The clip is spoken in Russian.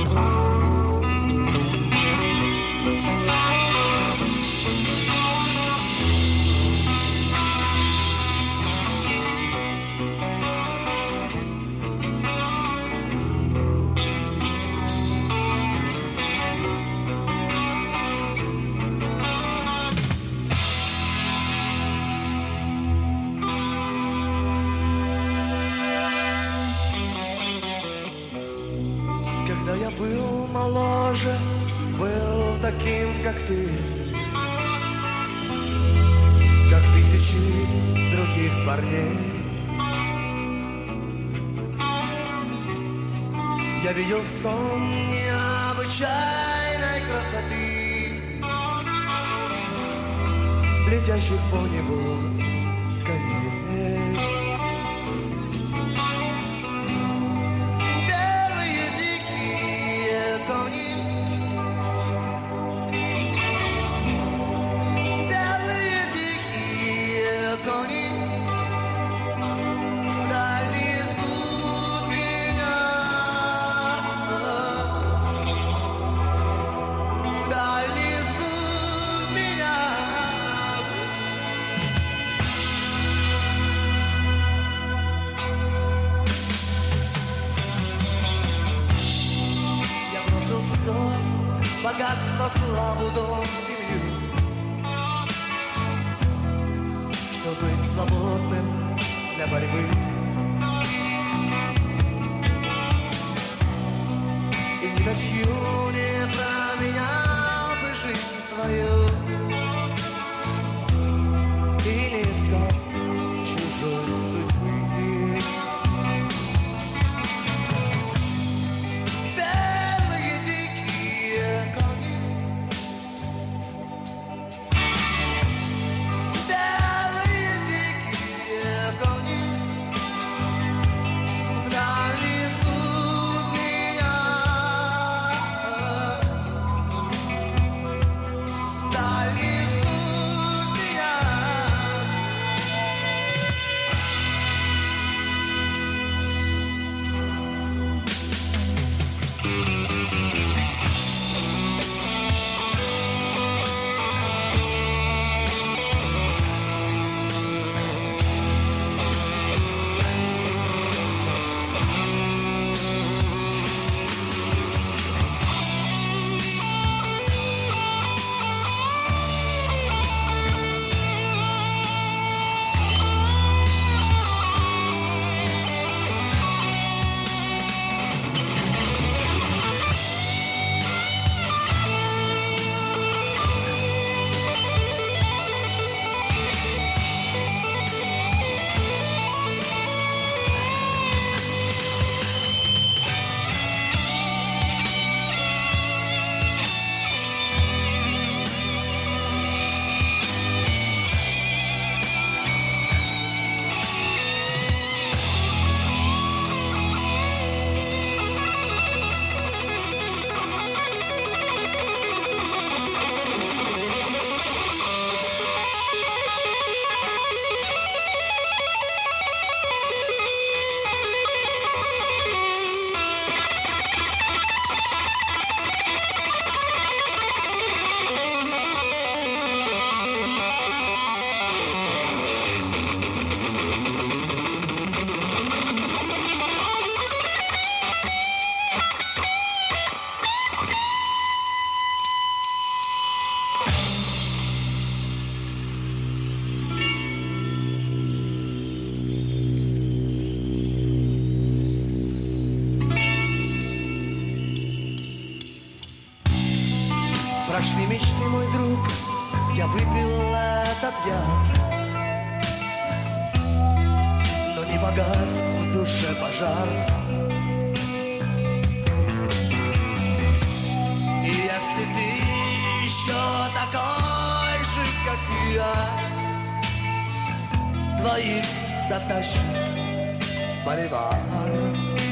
Был моложе, был таким, как ты, как тысячи других парней. Я видел сон необычайной красоты, летящих по небу коней. Богатство, славу, дом, семью, чтобы быть свободным для борьбы. И ни на чью не променял бы жизнь свою, и не искал чужой судьбы. Прошли мечты, мой друг, я выпил этот яд, но не погас в душе пожар. И если ты еще такой же, как и я, двоих дотащит боливар.